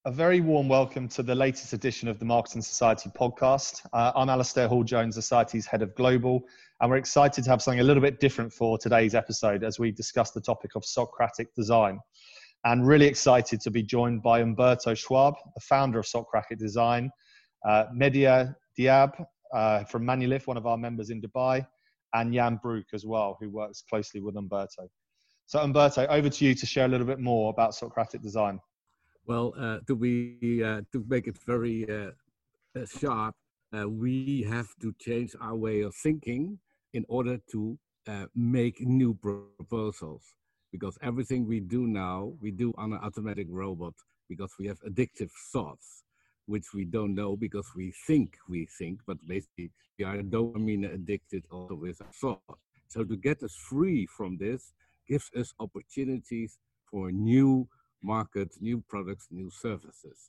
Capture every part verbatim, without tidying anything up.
A very warm welcome to the latest edition of the Marketing Society podcast. Uh, I'm Alastair Hall-Jones, the Society's head of global, and we're excited to have something a little bit different for today's episode as we discuss the topic of Socratic design. And really excited to be joined by Umberto Schwab, the founder of Socratic Design, uh, Medya Diab uh, from Manulif, one of our members in Dubai, and Jan Broek as well, who works closely with Umberto. So Umberto, over to you to share a little bit more about Socratic Design. Well, uh, to be uh, to make it very uh, uh, sharp, uh, we have to change our way of thinking in order to uh, make new proposals. Because everything we do now, we do on an automatic robot because we have addictive thoughts, which we don't know because we think we think, but basically we are dopamine addicted also with our thought. So to get us free from this gives us opportunities for new markets, new products, new services.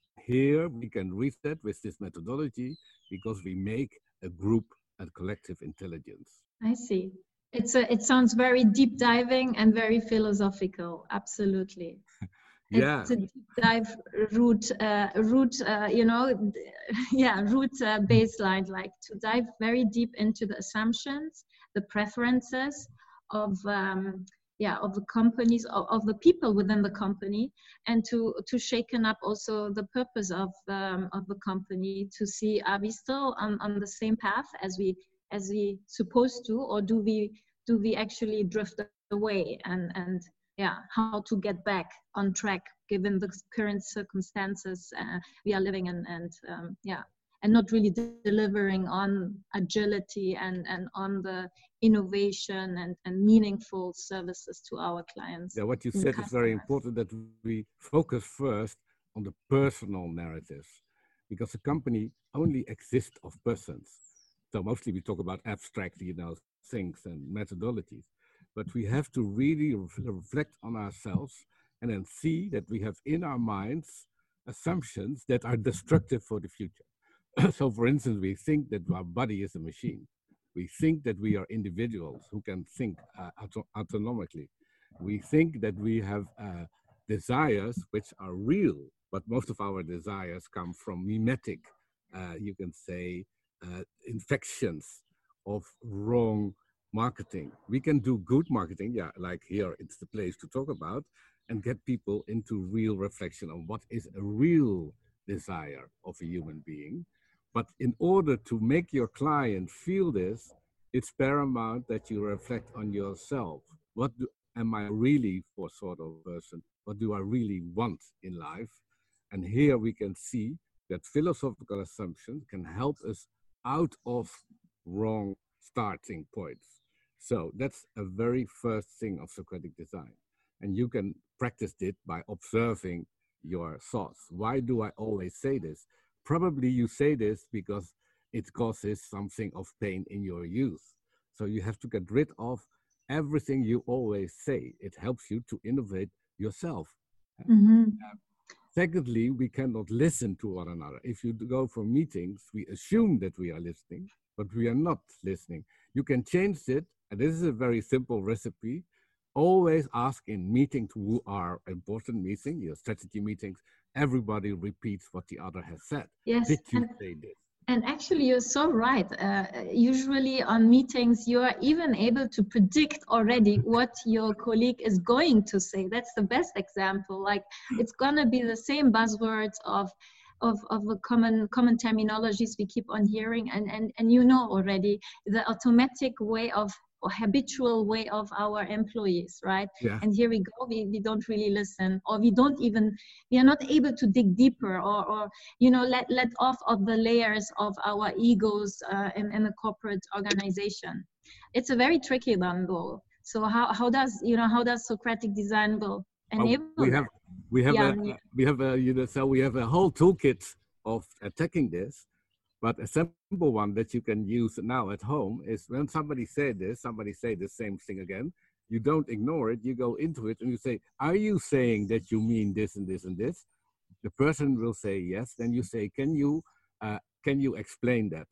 Here we can reach that with this methodology because we make a group and collective intelligence. I see. It's a, it sounds very deep diving and very philosophical. Absolutely. Yeah. It's a deep dive root, uh, root, uh, you know, yeah, root uh, baseline, like to dive very deep into the assumptions, the preferences of, um, yeah, of the companies, of, of the people within the company, and to to shaken up also the purpose of um, of the company to see, are we still on, on the same path as we as we supposed to, or do we do we actually drift away, and and yeah, how to get back on track given the current circumstances uh, we are living in, and um, yeah, and not really de delivering on agility and and on the innovation and, and meaningful services to our clients. Yeah, what you said is very important, that we focus first on the personal narratives, because a company only exists of persons. So mostly we talk about abstract, you know, things and methodologies, but we have to really re reflect on ourselves and then see that we have in our minds assumptions that are destructive for the future. So for instance, we think that our body is a machine. We think that we are individuals who can think uh, auto autonomically. We think that we have uh, desires which are real, but most of our desires come from mimetic, uh, you can say, uh, infections of wrong marketing. We can do good marketing, yeah, like here it's the place to talk about, and get people into real reflection on what is a real desire of a human being. But in order to make your client feel this, it's paramount that you reflect on yourself. What do, am I really for sort of person? What do I really want in life? And here we can see that philosophical assumptions can help us out of wrong starting points. So that's a very first thing of Socratic design. And you can practice it by observing your thoughts. Why do I always say this? Probably you say this because it causes something of pain in your youth. So you have to get rid of everything you always say. It helps you to innovate yourself. Mm-hmm. uh, secondly, we cannot listen to one another. If you go for meetings, we assume that we are listening, but we are not listening. You can change it, and this is a very simple recipe. Always ask in meetings who are important meetings, your strategy meetings, everybody repeats what the other has said. Yes. Did you and, say this? And actually, you're so right. Uh, usually on meetings, you are even able to predict already what your colleague is going to say. That's the best example. Like, it's gonna be the same buzzwords of of, of the common common terminologies we keep on hearing, and, and, and you know already the automatic way of or habitual way of our employees, right? Yeah. And here we go, we, we don't really listen, or we don't even, we are not able to dig deeper, or, or you know, let, let off of the layers of our egos uh, in, in a corporate organization. It's a very tricky one though. So how, how does, you know, how does Socratic design will enable well, we have, that? we have yeah, a, yeah. we have a, you know, so we have a whole toolkit of attacking this. But a simple one that you can use now at home is when somebody said this, somebody say the same thing again, you don't ignore it, you go into it and you say, are you saying that you mean this and this and this? The person will say yes, then you say, can you, uh, can you explain that?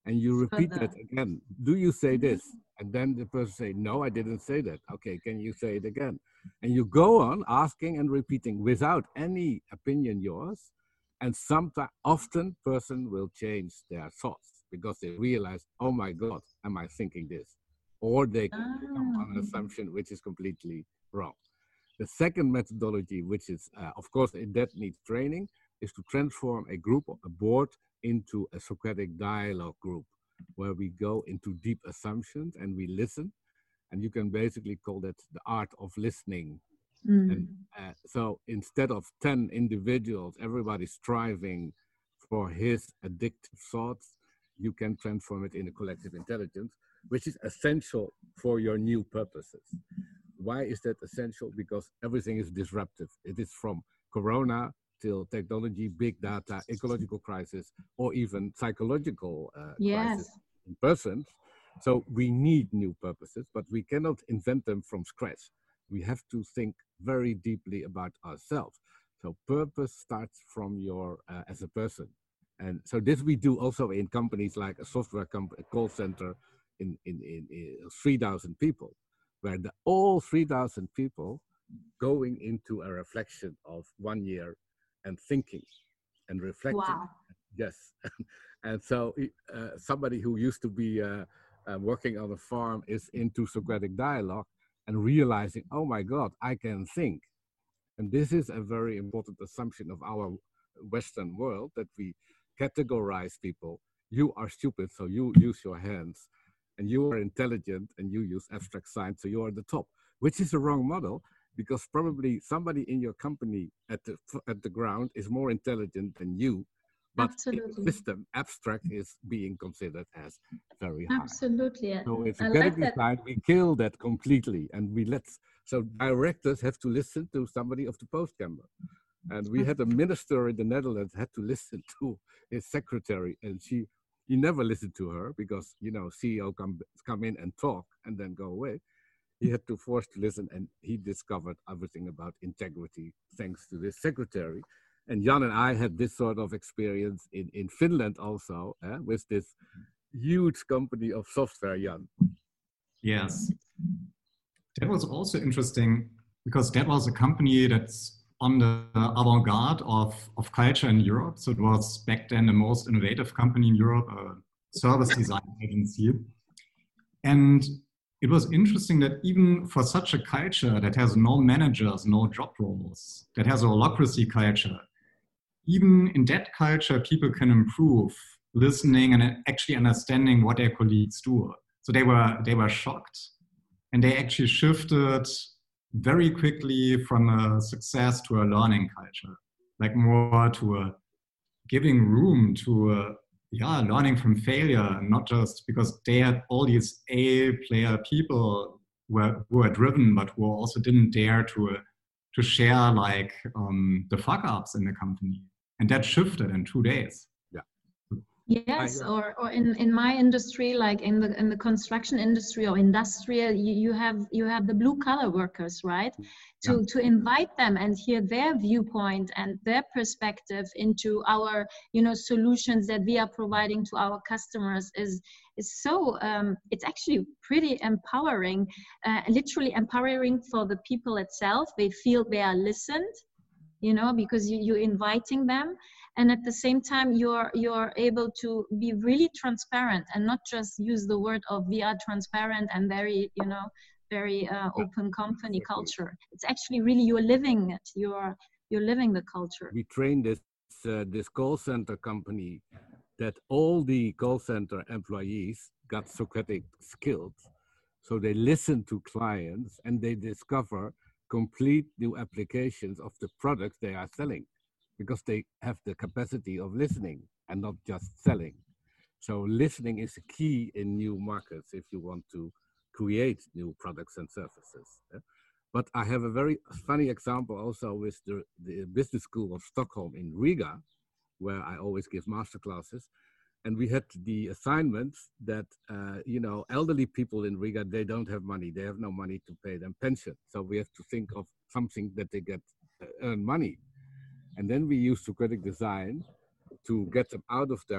And you repeat Further. that again. Do you say this? And then the person say, no, I didn't say that. Okay, can you say it again? And you go on asking and repeating without any opinion yours. And sometimes, often, person will change their thoughts because they realize, oh my God, am I thinking this? Or they Ah. come on an assumption which is completely wrong. The second methodology, which is, uh, of course, that needs training, is to transform a group, a board, into a Socratic dialogue group, where we go into deep assumptions and we listen. And you can basically call that the art of listening. Mm. And uh, so instead of ten individuals, everybody striving for his addictive thoughts, you can transform it into collective intelligence, which is essential for your new purposes. Why is that essential? Because everything is disruptive. It is from Corona till technology, big data, ecological crisis, or even psychological uh, Yes. crisis in persons. So we need new purposes, but we cannot invent them from scratch. We have to think very deeply about ourselves. So purpose starts from your, uh, as a person. And so this we do also in companies like a software company, a call center in, in, in, in three thousand people, where the, all three thousand people going into a reflection of one year and thinking and reflecting. Wow. Yes. And so uh, somebody who used to be uh, uh, working on a farm is into Socratic dialogue and realizing, oh my God, I can think. And this is a very important assumption of our Western world, that we categorize people. You are stupid, so you use your hands. And you are intelligent and you use abstract science, so you are the top, which is a wrong model, because probably somebody in your company at the, at the ground is more intelligent than you, but Absolutely. in the system, abstract is being considered as very high. Absolutely. So in I Socratic like that. design, we kill that completely, and we let, so directors have to listen to somebody of the post camera. And we had a minister in the Netherlands had to listen to his secretary, and she, he never listened to her because, you know, C E O come, come in and talk and then go away. He had to force to listen, and he discovered everything about integrity thanks to this secretary. And Jan and I had this sort of experience in, in Finland also, eh, with this huge company of software, Jan. Yes. That was also interesting because that was a company that's on the avant-garde of, of culture in Europe. So it was back then the most innovative company in Europe, a service design agency. And it was interesting that even for such a culture that has no managers, no job roles, that has a holacracy culture, even in that culture, people can improve listening and actually understanding what their colleagues do. So they were, they were shocked, and they actually shifted very quickly from a success to a learning culture, like more to a giving room to a, yeah, learning from failure, not just because they had all these A player people who were, who were driven, but who also didn't dare to, uh, to share like um, the fuck ups in the company. And that shifted in two days. Yes, or, or in, in my industry, like in the in the construction industry or industrial, you, you have you have the blue collar workers, right? To Yeah. to invite them and hear their viewpoint and their perspective into our, you know, solutions that we are providing to our customers is is so um, it's actually pretty empowering, uh, literally empowering for the people itself. They feel they are listened, you know, because you, you're inviting them. And at the same time, you're you're able to be really transparent and not just use the word of we are transparent and very, you know, very uh, open company culture. It's actually really you're living it. You're you're living the culture. We trained this uh, this call center company that all the call center employees got Socratic skills, so they listen to clients and they discover complete new applications of the products they are selling, because they have the capacity of listening and not just selling. So listening is a key in new markets if you want to create new products and services. Yeah? But I have a very funny example also with the, the business school of Stockholm in Riga, where I always give masterclasses. And we had the assignment that, uh, you know, elderly people in Riga, they don't have money. They have no money to pay them pension. So we have to think of something that they get uh, earn money. And then we use Socratic design to get them out of their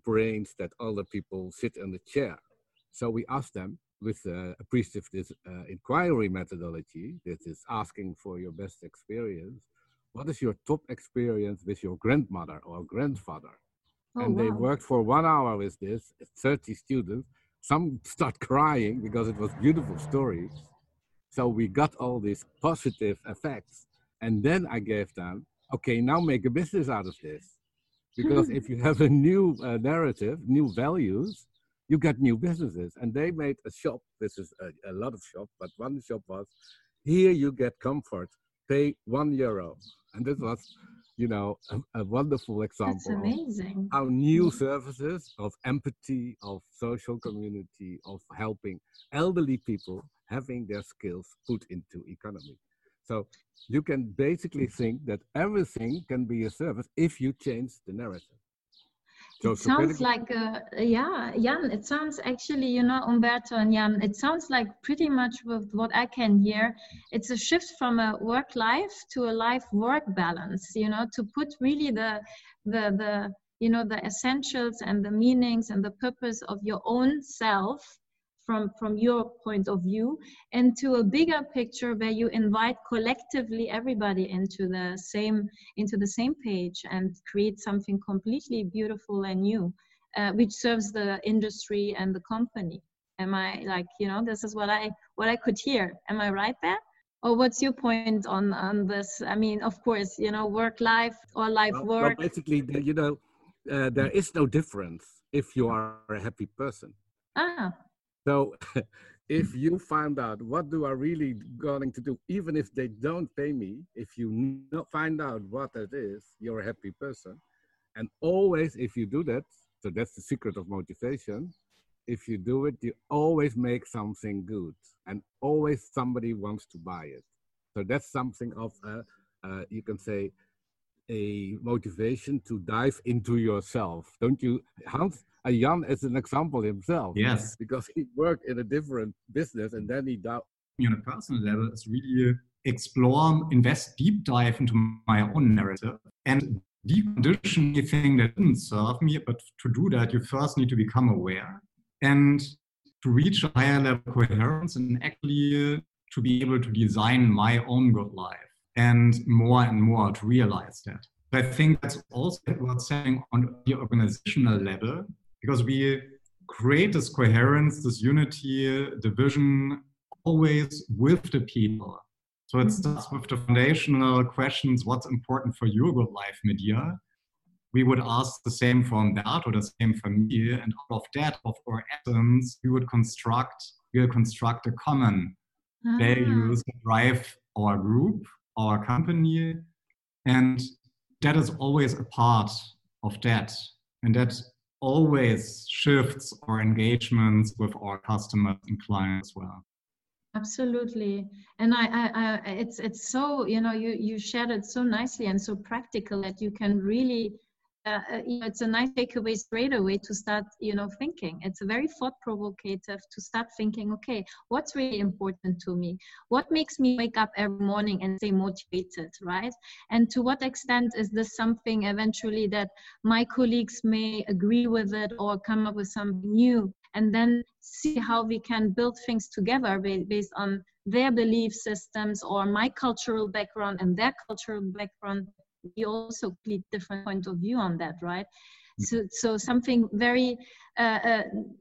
brains that other people sit in the chair. So we asked them with uh, a prescriptive uh, inquiry methodology, that is asking for your best experience, what is your top experience with your grandmother or grandfather? Oh, and wow. They worked for one hour with this, thirty students. Some start crying because it was beautiful stories. So we got all these positive effects. And then I gave them, okay, now make a business out of this. Because if you have a new uh, narrative, new values, you get new businesses. And they made a shop. This is a, a lot of shop, but one shop was, here you get comfort, pay one euro. And this was, you know, a, a wonderful example. That's amazing. Of how new services of empathy, of social community, of helping elderly people having their skills put into economy. So you can basically think that everything can be a service if you change the narrative. So it sounds like, uh, yeah, Jan, it sounds actually, you know, Umberto and Jan, it sounds like pretty much with what I can hear, it's a shift from a work-life to a life-work balance, you know, to put really the, the, the, you know, the essentials and the meanings and the purpose of your own self from, from your point of view into a bigger picture where you invite collectively everybody into the same into the same page and create something completely beautiful and new, uh, which serves the industry and the company. Am I like, you know, this is what I what I could hear. Am I right there? Or what's your point on on this? I mean, of course, you know, work life or life well, work. Well, basically, you know, uh, there is no difference if you are a happy person. Ah. So if you find out what do I really going to do, even if they don't pay me, if you not find out what that is, you're a happy person. And always, if you do that, so that's the secret of motivation. If you do it, you always make something good and always somebody wants to buy it. So that's something of, uh, uh, you can say, a motivation to dive into yourself. Don't you, Hans? Uh, Jan is an example himself. Yes. Because he worked in a different business and then he died. On a personal level, is really explore, invest, deep dive into my own narrative and decondition anything that didn't serve me. But to do that, you first need to become aware and to reach a higher level of coherence and actually to be able to design my own good life. And more and more to realize that. I think that's also what's happening on the organizational level, because we create this coherence, this unity, the vision, always with the people. So it starts with the foundational questions, what's important for your good life, Medea? We would ask the same for Umberto, the same for me, and out of that, of our essence, we would construct, we'll construct a common ah. values that drive our group, our company, and that is always a part of that, and that always shifts our engagements with our customers and clients as well. Absolutely, and I, I, I, it's it's so, you know, you you shared it so nicely and so practical that you can really. Uh, you know, it's a nice takeaway straight away to start, you know, thinking. It's a very thought-provocative to start thinking, okay, what's really important to me? What makes me wake up every morning and stay motivated, right? And to what extent is this something eventually that my colleagues may agree with it or come up with something new? And then see how we can build things together based on their belief systems or my cultural background and their cultural background. We also complete different point of view on that, right? So, so something very, uh, uh,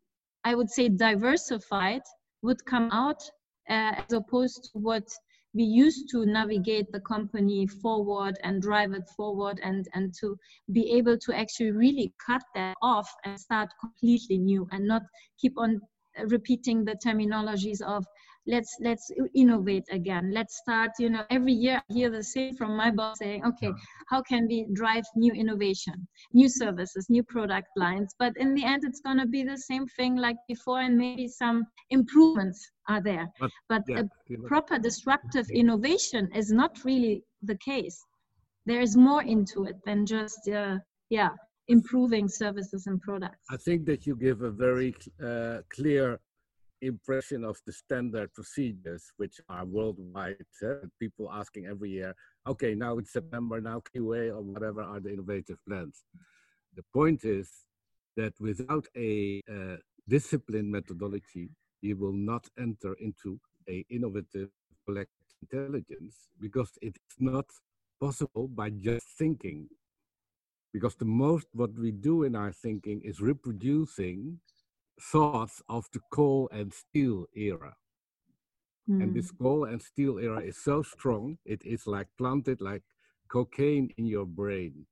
I would say, diversified would come out uh, as opposed to what we used to navigate the company forward and drive it forward, and and to be able to actually really cut that off and start completely new and not keep on repeating the terminologies of let's let's innovate again. Let's start, you know, every year I hear the same from my boss saying, okay, how can we drive new innovation, new services, new product lines? But in the end, it's going to be the same thing like before, and maybe some improvements are there. But, but yeah, a proper disruptive innovation is not really the case. There is more into it than just, uh, yeah, improving services and products. I think that you give a very uh, clear impression of the standard procedures, which are worldwide. Uh, people asking every year, okay, now it's September, now Q A or whatever are the innovative plans. The point is, that without a uh, disciplined methodology, you will not enter into a innovative collective intelligence, because it's not possible by just thinking. Because the most what we do in our thinking is reproducing thoughts of the coal and steel era. Mm. And this coal and steel era is so strong, it is like planted like cocaine in your brain.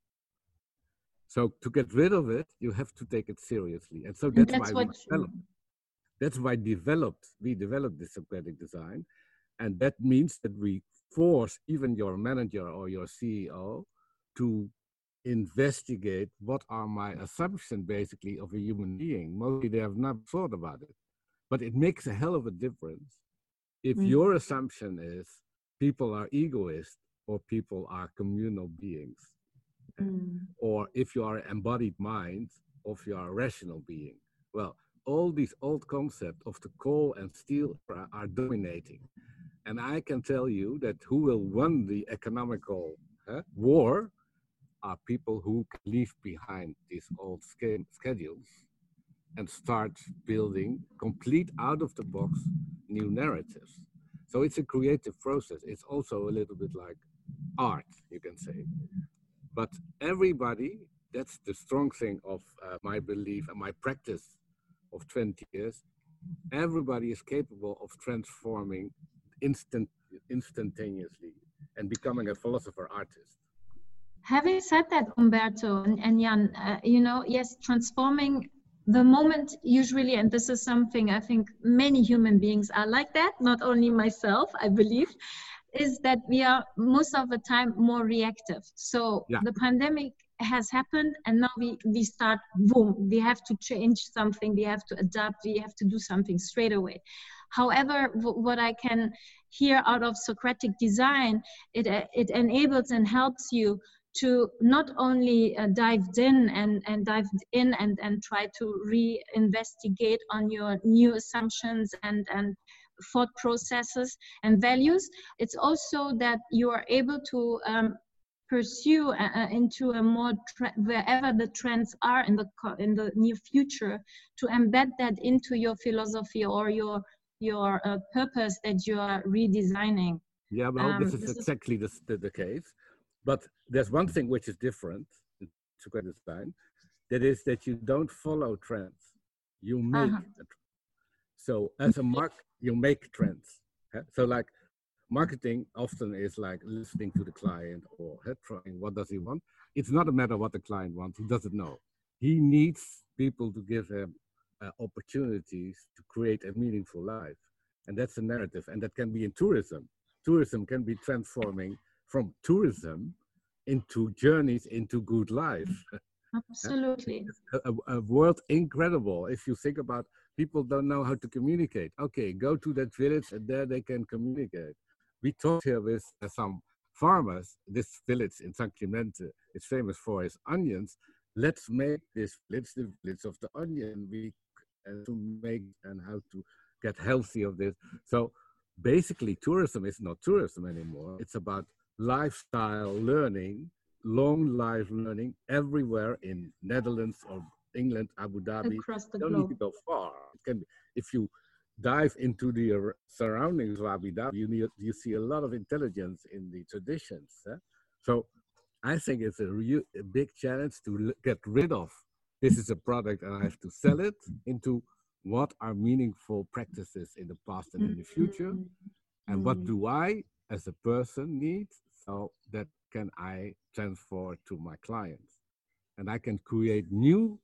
So to get rid of it, you have to take it seriously. And so that's, and that's why we developed. That's why developed, we developed this Socratic design. And that means that we force even your manager or your C E O to investigate what are my assumptions basically of a human being. Mostly they have not thought about it. But it makes a hell of a difference if mm. your assumption is people are egoists or people are communal beings. Mm. Or if you are an embodied mind, or if you are a rational being. Well, all these old concepts of the coal and steel era are dominating. And I can tell you that who will win the economical uh, war are people who can leave behind these old schedules and start building complete out-of-the-box new narratives. So it's a creative process. It's also a little bit like art, you can say. But everybody, that's the strong thing of uh, my belief and my practice of twenty years, everybody is capable of transforming instant, instantaneously and becoming a philosopher artist. Having said that, Umberto and, and Jan, uh, you know, yes, transforming the moment usually, and this is something I think many human beings are like that, not only myself, I believe, is that we are most of the time more reactive. So yeah. The pandemic has happened and now we, we start, boom, we have to change something, we have to adapt, we have to do something straight away. However, what I can hear out of Socratic design, it, it enables and helps you to not only uh, dive in and, and dive in and, and try to re-investigate on your new assumptions and, and thought processes and values. It's also that you are able to um, pursue uh, into a more, wherever the trends are in the, in the near future, to embed that into your philosophy or your, your uh, purpose that you are redesigning. Yeah, well, um, this is this exactly is... the, the case. But there's one thing which is different in Socratic design, that is that you don't follow trends, you make uh-huh. a trend. So as a mark, you make trends. So like marketing often is like listening to the client or trying what does he want. It's not a matter what the client wants, he doesn't know. He needs people to give him uh, opportunities to create a meaningful life. And that's a narrative, and that can be in tourism. Tourism can be transforming from tourism into journeys into good life. Absolutely. a, a, a world incredible. If you think about people don't know how to communicate. Okay, go to that village and there they can communicate. We talked here with uh, some farmers. This village in San Clemente is famous for its onions. Let's make this village the village of the onion. We uh, to make and how to get healthy of this. So basically tourism is not tourism anymore. It's about lifestyle learning, long life learning everywhere in Netherlands or England, Abu Dhabi. Across the you don't globe. need to go far. It can be, if you dive into the surroundings of Abu Dhabi, you, need, you see a lot of intelligence in the traditions. Eh? So I think it's a, real, a big challenge to get rid of. This is a product and I have to sell it into what are meaningful practices in the past and in the future. And what do I as a person need, so that can I transfer to my clients. And I can create new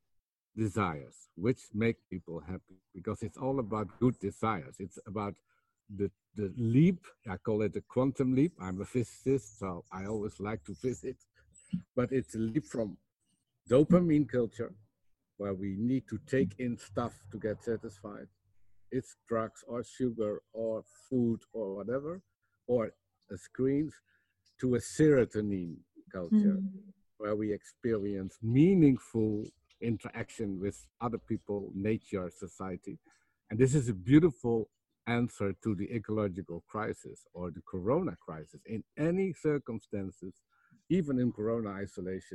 desires, which make people happy, because it's all about good desires. It's about the, the leap, I call it the quantum leap. I'm a physicist, so I always like to visit, but it's a leap from dopamine culture, where we need to take in stuff to get satisfied. It's drugs or sugar or food or whatever, or screens, to a serotonin culture, mm. where we experience meaningful interaction with other people, nature, society. And this is a beautiful answer to the ecological crisis or the corona crisis. In any circumstances, even in corona isolation,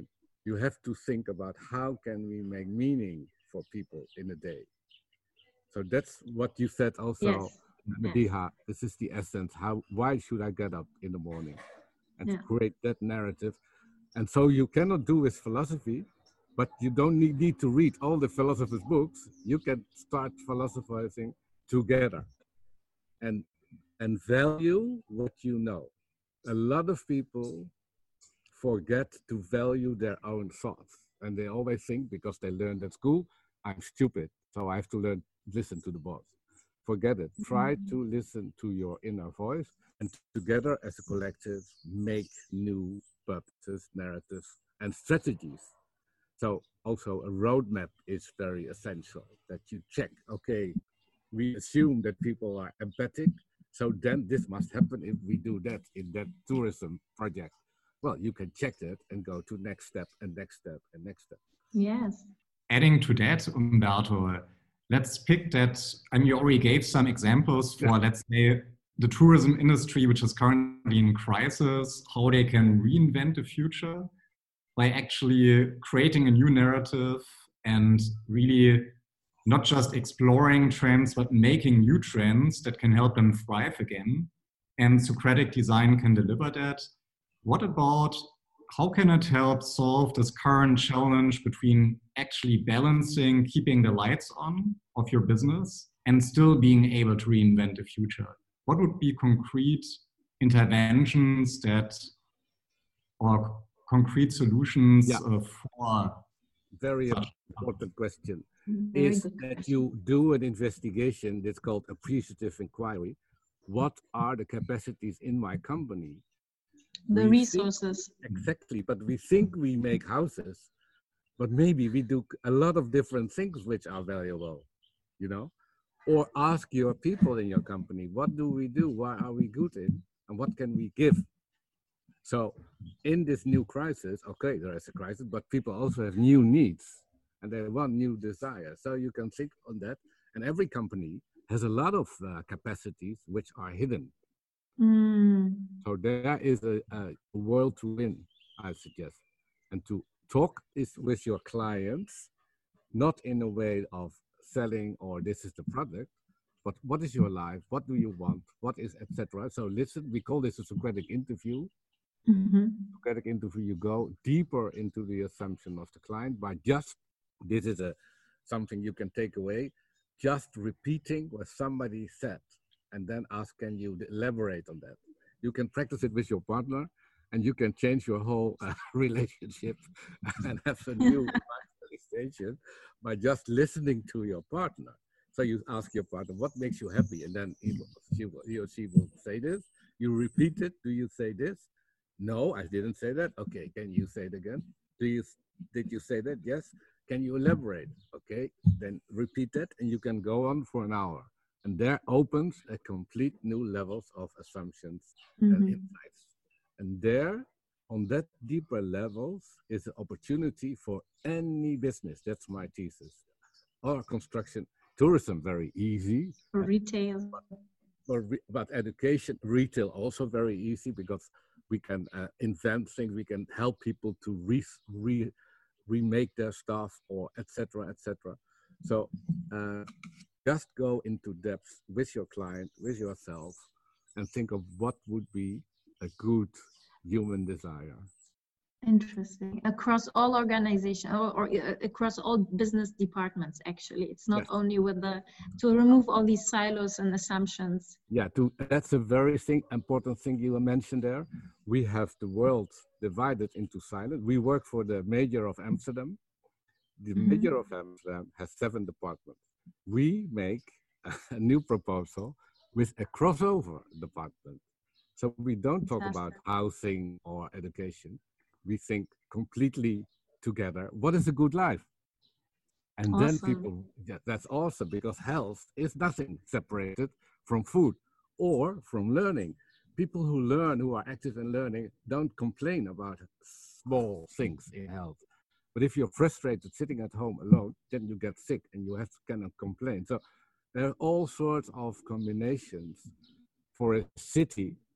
you have to think about how can we make meaning for people in a day. So that's what you said also, Yes. Mediha. This is the essence. How? Why should I get up in the morning and Yeah. create that narrative? And so you cannot do with philosophy, but you don't need, need to read all the philosophers' books. You can start philosophizing together and and value what you know. A lot of people forget to value their own thoughts. And they always think, because they learned at school, I'm stupid, so I have to learn, listen to the boss. Forget it. Try to listen to your inner voice, and together as a collective, make new purposes, narratives, and strategies. So also a roadmap is very essential, that you check, okay, we assume that people are empathic, so then this must happen if we do that in that tourism project. Well, you can check that and go to next step and next step and next step. Yes. Adding to that, Umberto, let's pick that. I mean, you already gave some examples for, yeah. let's say, the tourism industry, which is currently in crisis, how they can reinvent the future by actually creating a new narrative and really not just exploring trends, but making new trends that can help them thrive again. And Socratic design can deliver that. What about, how can it help solve this current challenge between actually balancing, keeping the lights on of your business and still being able to reinvent the future? What would be concrete interventions that, or concrete solutions yeah. uh, for? Very important question. Very is that question. You do an investigation that's called appreciative inquiry. What are the capacities in my company? The we resources. Think, exactly, but we think we make houses, but maybe we do a lot of different things which are valuable, you know? Or ask your people in your company, what do we do? What are we good in? And what can we give? So in this new crisis, okay, there is a crisis, but people also have new needs and they want new desires. So you can think on that. And every company has a lot of uh, capacities which are hidden. Mm. So there is a, a world to win, I suggest. And to talk is with your clients, not in a way of selling or this is the product, but what is your life? What do you want? What is, et cetera. So listen, we call this a Socratic interview. Mm-hmm. Socratic interview, you go deeper into the assumption of the client by just, this is a something you can take away, just repeating what somebody said. And then ask, can you elaborate on that? You can practice it with your partner and you can change your whole uh, relationship and have a new realization by just listening to your partner. So you ask your partner, what makes you happy? And then he, he, he or she will say this. You repeat it. Do you say this? No, I didn't say that. Okay, can you say it again? Do you, did you say that? Yes. Can you elaborate? Okay, then repeat that and you can go on for an hour. And there opens a complete new levels of assumptions mm-hmm. and insights. And there, on that deeper levels, is an opportunity for any business. That's my thesis. Or construction, tourism, very easy. For retail. But, but, but education, retail also very easy because we can uh, invent things. We can help people to re, re, remake their stuff or et cetera, et cetera. So, uh, just go into depth with your client, with yourself, and think of what would be a good human desire. Interesting. Across all organizations or, or uh, across all business departments, actually. It's not yes. only with the, to remove all these silos and assumptions. Yeah, to, that's a very thing, important thing you mentioned there. We have the world divided into silos. We work for the Mayor of Amsterdam. The mm-hmm. Mayor of Amsterdam has seven departments. We make a new proposal with a crossover department. So we don't talk about housing or education. We think completely together, what is a good life? And awesome. Then people, yeah, that's awesome because health is nothing separated from food or from learning. People who learn, who are active in learning, don't complain about small things in health. But if you're frustrated sitting at home alone, then you get sick and you have to kind of complain. So there are all sorts of combinations for a city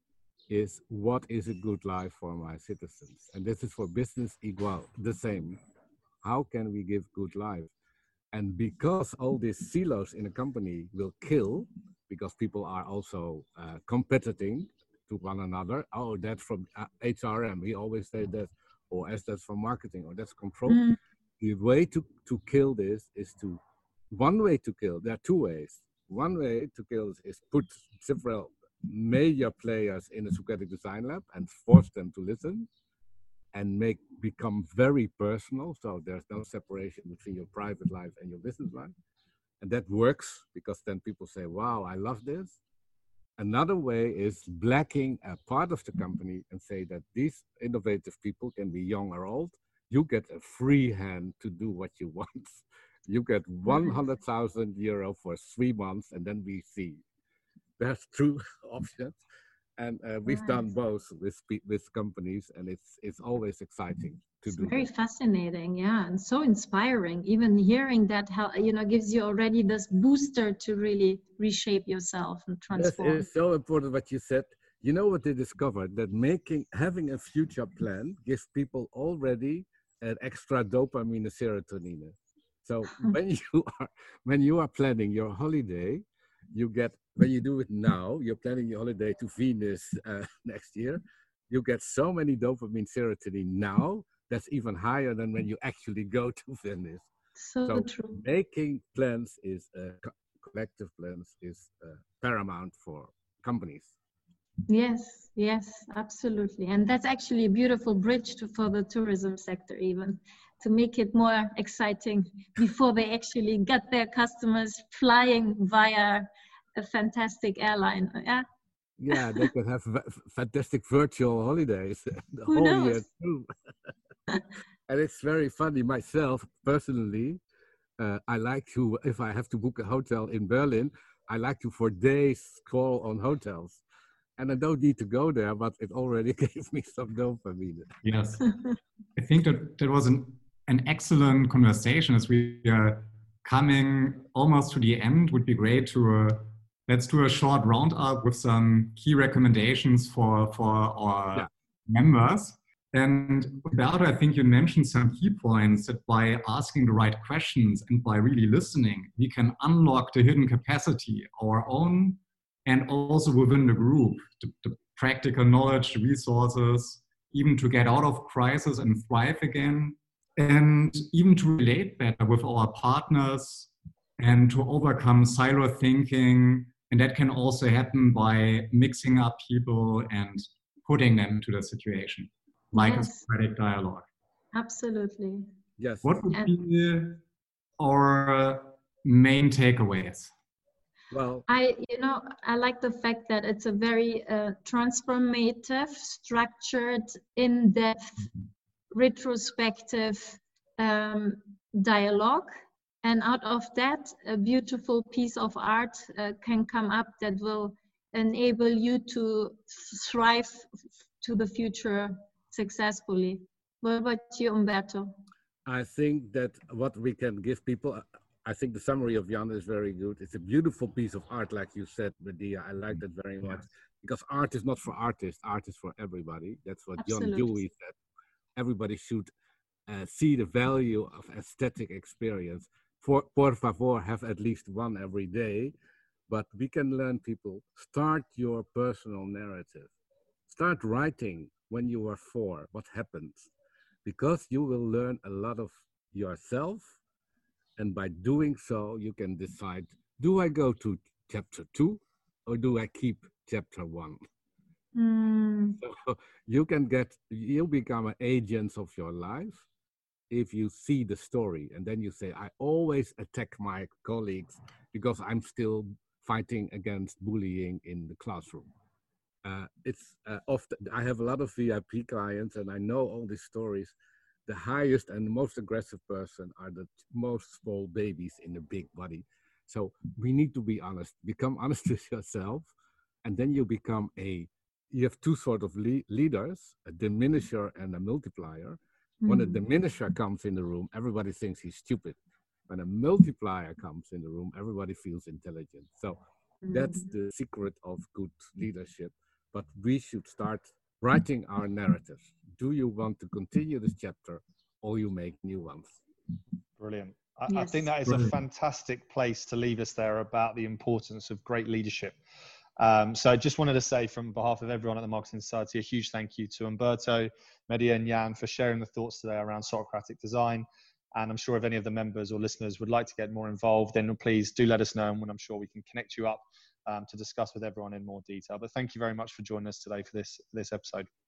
is what is a good life for my citizens? And this is for business equal, the same. How can we give good life? And because all these silos in a company will kill, because people are also uh, competing to one another. Oh, that's from uh, H R M. We always say that, or as that's from marketing, or that's control. Mm. The way to, to kill this is to, one way to kill, there are two ways. One way to kill is, is put several major players in a Socratic Design Lab and force them to listen and make become very personal. So there's no separation between your private life and your business life. And that works because then people say, wow, I love this. Another way is blacking a part of the company and say that these innovative people can be young or old. You get a free hand to do what you want. You get one hundred thousand euro for three months and then we see. There's two options. And uh, we've nice. done both with with companies, and it's it's always exciting to it's do. Very that. fascinating, yeah, and so inspiring. Even hearing that, how you know, gives you already this booster to really reshape yourself and transform. Yes, it's so important what you said. You know what they discovered? That making having a future plan gives people already an extra dopamine and serotonin. So when you are when you are planning your holiday, you get, when you do it now, you're planning your holiday to Venus uh, next year, you get so many dopamine serotonin now, that's even higher than when you actually go to Venice. So, so true. Making plans is, uh, co collective plans is uh, paramount for companies. Yes, yes, absolutely. And that's actually a beautiful bridge to, for the tourism sector even, to make it more exciting before they actually get their customers flying via a fantastic airline. Yeah. Yeah, they can have fantastic virtual holidays the Who whole knows? year too. And it's very funny. Myself, personally, uh, I like to, if I have to book a hotel in Berlin, I like to for days scroll on hotels. And I don't need to go there, but it already gave me some dopamine. Yes. I think that that was an, an excellent conversation. As we are coming almost to the end, would be great to uh, let's do a short roundup with some key recommendations for, for our yeah. members. And Umberto, I think you mentioned some key points that by asking the right questions and by really listening, we can unlock the hidden capacity, our own and also within the group, the, the practical knowledge, the resources, even to get out of crisis and thrive again, and even to relate better with our partners and to overcome silo thinking. And that can also happen by mixing up people and putting them into the situation, like yes. a Socratic dialogue. Absolutely. Yes. What would and be our main takeaways? Well, I, you know, I like the fact that it's a very uh, transformative, structured, in-depth, retrospective um, dialogue. And out of that, a beautiful piece of art uh, can come up that will enable you to thrive to the future successfully. What about you, Umberto? I think that what we can give people, I think the summary of Jan is very good. It's a beautiful piece of art, like you said, Medea. I like that very much. Because art is not for artists, art is for everybody. That's what Absolutely. John Dewey said. Everybody should uh, see the value of aesthetic experience. For, por favor, have at least one every day. But we can learn people, start your personal narrative. Start writing when you are four, what happens. Because you will learn a lot of yourself. And by doing so, you can decide, do I go to chapter two or do I keep chapter one? Mm. So you can get, you become an agent of your life if you see the story. And then you say, I always attack my colleagues because I'm still fighting against bullying in the classroom. Uh, it's uh, often, I have a lot of V I P clients and I know all these stories. The highest and the most aggressive person are the most small babies in a big body. So we need to be honest, become honest with yourself. And then you become a, you have two sort of le leaders, a diminisher and a multiplier. Mm. When a diminisher comes in the room, everybody thinks he's stupid. When a multiplier comes in the room, everybody feels intelligent. So mm. that's the secret of good leadership. but we should start writing our narratives. Do you want to continue this chapter, or you make new ones? Brilliant. I, Yes. I think that is a fantastic place to leave us there about the importance of great leadership. Um, so I just wanted to say from behalf of everyone at the Marketing Society, a huge thank you to Umberto, Medea and Jan for sharing the thoughts today around Socratic design. And I'm sure if any of the members or listeners would like to get more involved, then please do let us know, and I'm sure we can connect you up um, to discuss with everyone in more detail. But thank you very much for joining us today for this, this episode.